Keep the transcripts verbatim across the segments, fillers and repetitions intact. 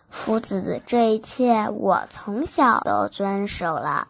父子这一切我从小都遵守了。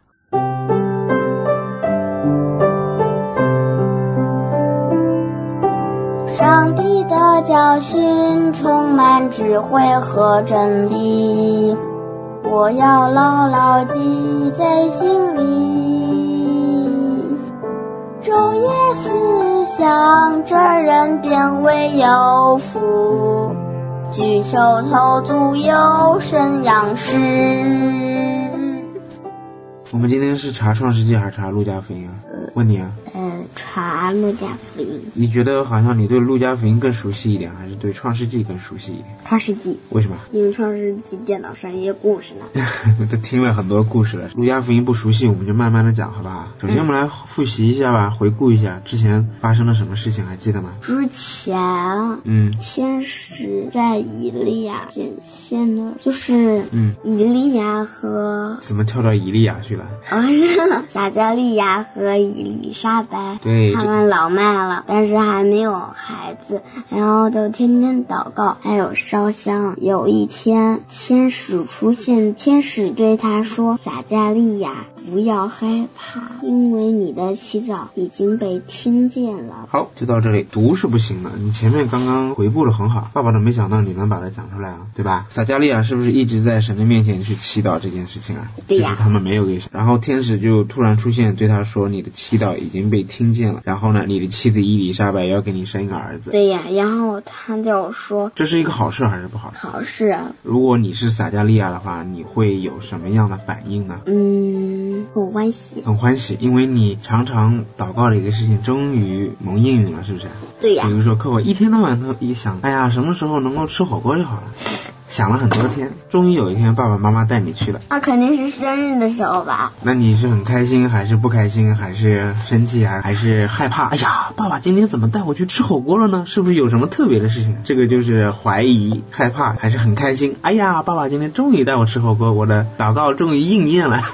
上帝的教训充满智慧和真理，我要牢牢记在心里。昼夜思想，这人便为有福，举手投足有神样式。 我们今天是查创世纪还是查路加福音啊？问你啊。 嗯，查路加福音。 你觉得好像你对路加福音更熟悉一点，还是对创世纪更熟悉一点？ 创世纪。 为什么？ 因为创世纪电脑上一些故事呢。 都听了很多故事了。路加福音不熟悉，我们就慢慢的讲，好不好？首先我们来复习一下吧，回顾一下之前发生了什么事情，还记得吗？ 之前， 嗯， 天使在以利亚显现了，就是嗯， 以利亚和怎么跳到以利亚去了？ 哦，撒加利亚和以利莎白， 对， 他们老迈了，但是还没有孩子，然后就天天祷告，还有烧香。有一天，天使出现，天使对他说：“撒加利亚，不要害怕，因为你的祈祷已经被听见了。” 好，就到这里。读是不行的，你前面刚刚回顾了很好，爸爸都没想到你能把它讲出来啊，对吧？撒加利亚是不是一直在神的面前去祈祷这件事情啊？ 对呀。 就是他们没有给神，然后天使就突然出现，对他说：“你的祈祷已经被听见了。”然后呢，你的妻子伊丽莎白要给你生一个儿子。 对呀，然后他就说：“ 这是一个好事还是不好事？” 好事啊。 如果你是撒加利亚的话，你会有什么样的反应呢？ 嗯，很欢喜。很欢喜，因为你常常祷告的一个事情终于蒙应允了，是不是？ 对呀。 比如说客户一天到晚都一想，哎呀，什么时候能够吃火锅就好了。想了很多天，终于有一天爸爸妈妈带你去了。 那肯定是生日的时候吧。 那你是很开心还是不开心，还是生气还还是害怕？哎呀，爸爸今天怎么带我去吃火锅了呢？是不是有什么特别的事情？这个就是怀疑、害怕还是很开心？哎呀，爸爸今天终于带我吃火锅，我的祷告终于应验了。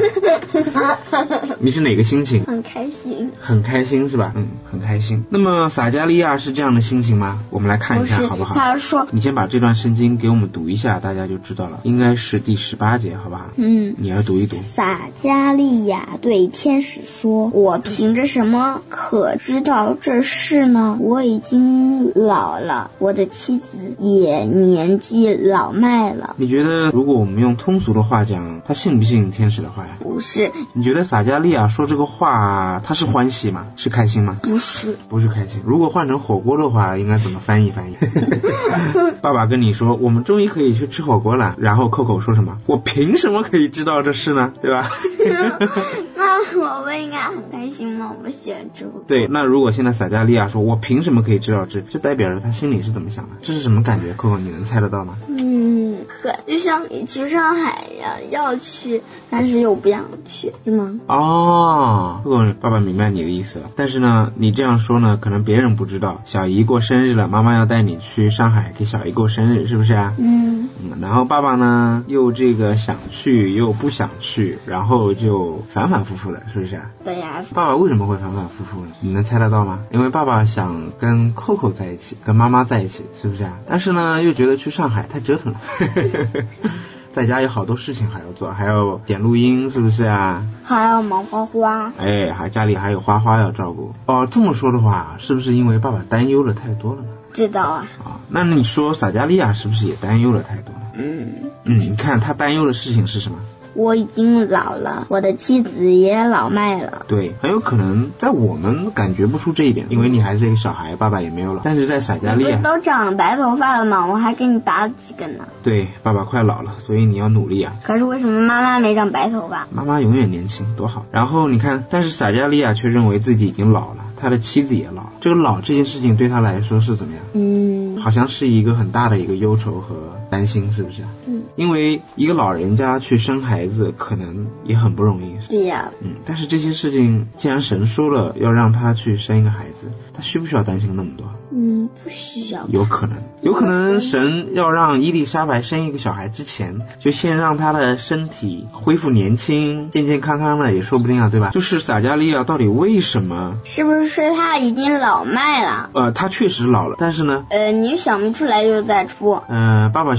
你是哪个心情？ 很开心。 很开心是吧？嗯，很开心。那么撒加利亚是这样的心情吗？我们来看一下好不好？ 他说， 你先把这段圣经给我们读一下，大家就知道了。应该是第十八节，好不好？ 嗯， 你要读一读。 撒加利亚对天使说：“我凭着什么可知道这事呢？我已经老了，我的妻子也年纪老迈了。” 你觉得如果我们用通俗的话讲，他信不信天使的话呀？ 不是。 你觉得撒加利亚说这个话，他是欢喜吗？是开心吗？ 不是。 不是开心。如果换成火锅的话，应该怎么翻译翻译？爸爸跟你说，我们终于可以去吃火锅了。然后 Coco 说什么？我凭什么可以知道这事呢？对吧？ 那我不应该很开心吗？我喜欢吃火锅。 对，那如果现在撒加利亚说，我凭什么可以知道这？这代表着他心里是怎么想的？这是什么感觉 ？Coco 你能猜得到吗？ 嗯，对，就像你去上海呀，要去，但是又不想去，是吗？ 哦，爸爸明白你的意思了。但是呢，你这样说呢，可能别人不知道。小姨过生日了，妈妈要带你去上海给小姨过生日，是不是啊？ 嗯。 嗯，然后爸爸呢，又这个想去又不想去，然后就反反复复的，是不是啊？ 对呀。 爸爸为什么会反反复复呢？你能猜得到吗？因为爸爸想跟 Coco 在一起，跟妈妈在一起，是不是啊？但是呢，又觉得去上海太折腾了。在家有好多事情还要做，还要剪录音，是不是啊？ 还要忙花花。 哎，还家里还有花花要照顾。哦，这么说的话，是不是因为爸爸担忧了太多了呢？ 知道啊。 啊，那你说撒加利亚是不是也担忧了太多了？ 嗯嗯，你看他担忧的事情是什么？ 我已经老了，我的妻子也老迈了。 对，很有可能在我们感觉不出这一点，因为你还是一个小孩，爸爸也没有老。但是在撒加利亚， 你不是都长了白头发了吗？我还给你拔了几根呢。 对，爸爸快老了，所以你要努力啊。 可是为什么妈妈没长白头发？ 妈妈永远年轻，多好。然后你看，但是撒加利亚却认为自己已经老了，他的妻子也老。这个老这件事情对他来说是怎么样？ 嗯， 好像是一个很大的一个忧愁和担心，是不是？ 嗯， 因为一个老人家去生孩子可能也很不容易。 对呀。 嗯，但是这些事情既然神说了要让他去生一个孩子，他需不需要担心那么多？ 嗯，不需要。 有可能，有可能神要让伊丽莎白生一个小孩之前，就先让她的身体恢复年轻，健健康康的也说不定啊，对吧？就是撒加利亚到底为什么？ 是不是他已经老迈了？ 呃，他确实老了，但是呢， 呃，你想不出来就再说。 呃，爸爸想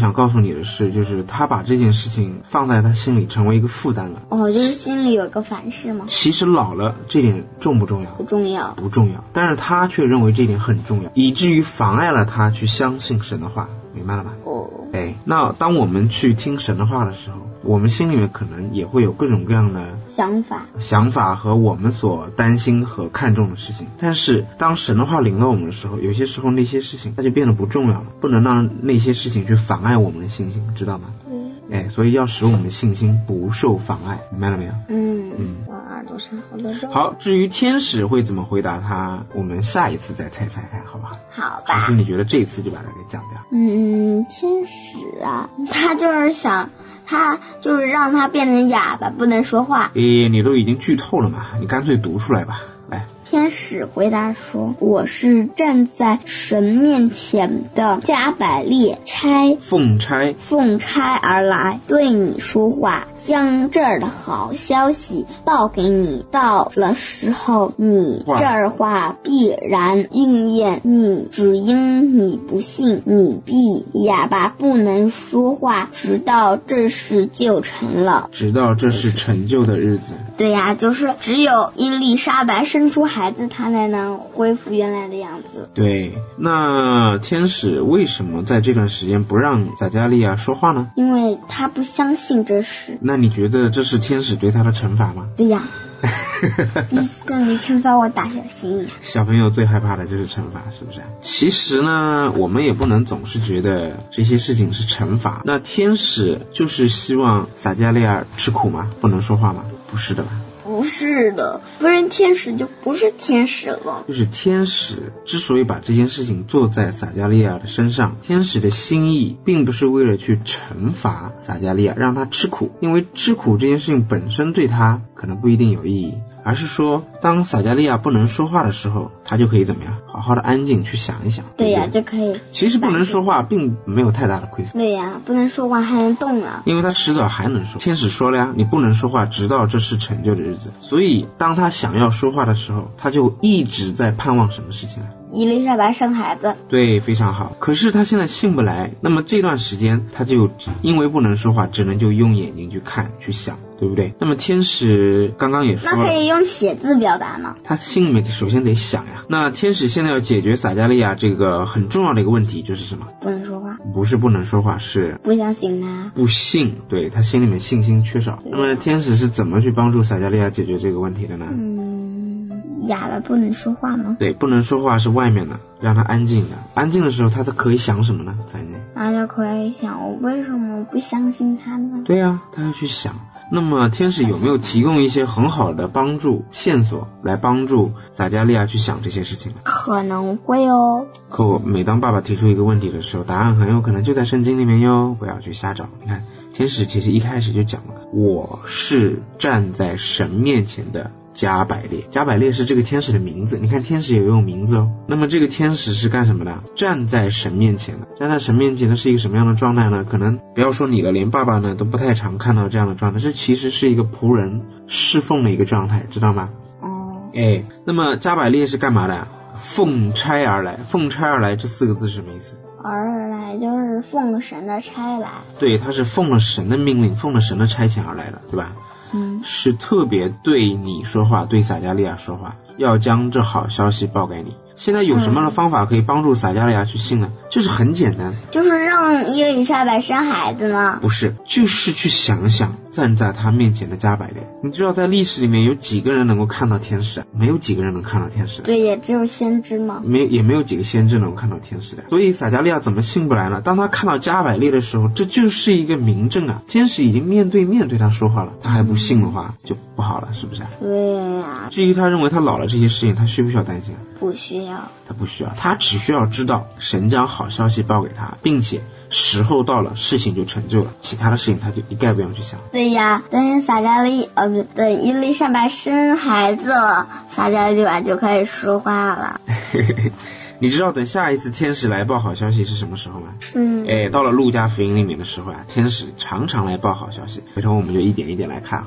想告诉你的是，就是他把这件事情放在他心里成为一个负担了。 哦，就是心里有个凡事吗？ 其实老了这点重不重要？ 不重要， 不重要。但是他却认为这点很重要，以至于妨碍了他去相信神的话，明白了吗？ 哦， 哎，那当我们去听神的话的时候，我们心里面可能也会有各种各样的想法想法和我们所担心和看重的事情。但是当神的话领到我们的时候，有些时候那些事情它就变得不重要了，不能让那些事情去妨碍我们的信心，知道吗？ 嗯， 哎，所以要使我们的信心不受妨碍，明白了没有？ 嗯嗯， 我耳朵上好多肉。 好，至于天使会怎么回答他，我们下一次再猜猜看，好吧？ 好吧。 还是你觉得这次就把它给讲掉？ 嗯，天使啊，他就是想，他就是让他变成哑巴，不能说话。 诶，你都已经剧透了嘛，你干脆读出来吧，来。 天使回答说，我是站在神面前的加百列差奉差奉差而来，对你说话，将这儿的好消息报给你。到了时候，你这儿话必然应验。你只因你不信，你必哑巴不能说话，直到这事就成了。 直到这是成就的日子。 对呀、啊，就是只有伊丽莎白生出孩子，她才能恢复原来的样子。 对，那天使为什么在这段时间不让撒迦利亚说话呢？ 因为他不相信这事。 那你觉得这是天使对他的惩罚吗？ 对呀、啊。让你惩罚我大小心呀！ 小朋友最害怕的就是惩罚，是不是？其实呢，我们也不能总是觉得这些事情是惩罚。那天使就是希望撒迦利亚吃苦吗？不能说话吗？不是的吧？ 不是的，不然天使就不是天使了。 就是天使之所以把这件事情做在撒迦利亚的身上，天使的心意并不是为了去惩罚撒迦利亚，让他吃苦，因为吃苦这件事情本身对他可能不一定有意义，而是说当撒迦利亚不能说话的时候，他就可以怎么样，好好的安静去想一想。 对呀、 对对就可以。 其实不能说话并没有太大的亏损。 对呀，不能说话还能动啊。 因为他迟早还能说。天使说了呀，你不能说话，直到这是成就的日子。所以当他想要说话的时候，他就一直在盼望什么事情啊？ 伊丽莎白生孩子。 对，非常好。可是他现在信不来，那么这段时间他就因为不能说话，只能就用眼睛去看去想，对不对？那么天使刚刚也说了， 那可以用写字表达吗？ 他心里面首先得想呀。那天使现在要解决撒迦利亚这个很重要的一个问题，就是什么？ 不能说话。 不是不能说话，是不相信他。 不信，对，他心里面信心缺少。那么天使是怎么去帮助撒迦利亚解决这个问题的呢？ 嗯，哑巴不能说话吗？ 对，不能说话是外面的，让他安静的。安静的时候，他可以想什么呢？才能大家可以想，我为什么不相信他呢？ 对呀、啊，他要去想。那么天使有没有提供一些很好的帮助线索来帮助撒迦利亚去想这些事情呢？ 可能会哦。 可我每当爸爸提出一个问题的时候，答案很有可能就在圣经里面哟，不要去瞎找。你看天使其实一开始就讲了，我是站在神面前的加百列。加百列是这个天使的名字，你看天使也有名字哦。那么这个天使是干什么的？站在神面前的。站在神面前的是一个什么样的状态呢？可能不要说你了，连爸爸呢都不太常看到这样的状态，这其实是一个仆人侍奉的一个状态，知道吗？ 哦。 哎，那么加百列是干嘛的？奉差而来。奉差而来这四个字是什么意思？ 而来就是奉神的差来。 对，他是奉了神的命令，奉了神的差遣而来的，对吧？ 嗯， 是特别对你说话，对撒迦利亚说话，要将这好消息报给你。现在有什么样的方法可以帮助撒迦利亚去信呢？就是很简单， 就是让伊丽莎白生孩子吗？ 不是，就是去想想站在他面前的加百列。你知道在历史里面有几个人能够看到天使？没有几个人能看到天使的。 对，也只有先知吗？ 没，也没有几个先知能够看到天使的。所以撒迦利亚怎么信不来呢？当他看到加百列的时候，这就是一个明证啊！天使已经面对面对他说话了，他还不信的话就不好了，是不是？ 对呀、啊。 至于他认为他老了这些事情，他需不需要担心？ 不需要。 他不需要，他只需要知道神将好消息报给他，并且时候到了，事情就成就了，其他的事情他就一概不用去想。 对呀，等撒迦利呃不等伊丽莎白生孩子了，撒迦利亚就可以说话了。 你知道等下一次天使来报好消息是什么时候吗？ 嗯， 哎，到了路加福音里面的时候啊，天使常常来报好消息，回头我们就一点一点来看，好不好？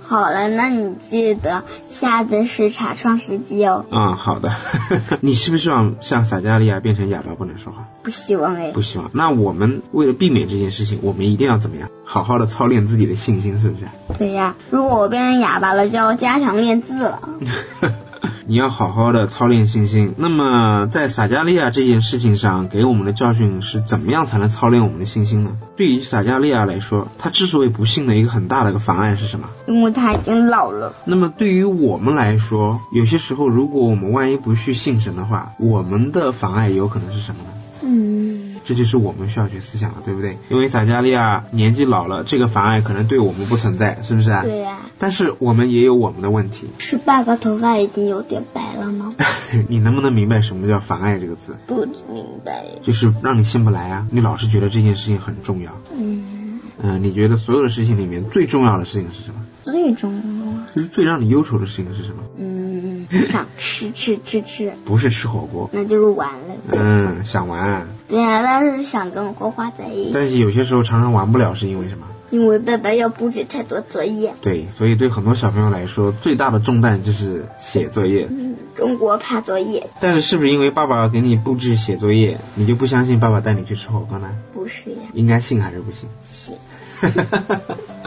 好了，那你记得下次是查创世纪哦。 嗯，好的。你希不希望像撒加利亚变成哑巴不能说话？ 不希望哎。 不希望。那我们为了避免这件事情，我们一定要怎么样？好好的操练自己的信心，是不是？ 对呀，如果我变成哑巴了，就要加强练字了。 你要好好的操练信心。那么在撒加利亚这件事情上给我们的教训是怎么样才能操练我们的信心呢？对于撒加利亚来说，他之所以不信的一个很大的一个妨碍是什么？ 因为他已经老了。 那么对于我们来说，有些时候如果我们万一不去信神的话，我们的妨碍有可能是什么呢？嗯，这就是我们需要去思想了，对不对？因为撒加利亚年纪老了，这个妨碍可能对我们不存在，是不是啊？ 对呀、啊。 但是我们也有我们的问题。 是爸爸头发已经有点白了吗？ 你能不能明白什么叫妨碍这个字？ 不明白。 就是让你信不来啊，你老是觉得这件事情很重要。嗯嗯、呃，你觉得所有的事情里面最重要的事情是什么？ 最重要就是最让你忧愁的事情是什么？ 嗯，想吃吃吃吃。 不是吃火锅， 那就是玩了。 嗯，想玩。 对啊，但是想跟花花在一起。 但是有些时候常常玩不了，是因为什么？ 因为爸爸要布置太多作业。 对，所以对很多小朋友来说，最大的重担就是写作业。 嗯，中国怕作业。 但是是不是因为爸爸给你布置写作业，你就不相信爸爸带你去吃火锅呢？ 不是呀。 应该信还是不信？ 信。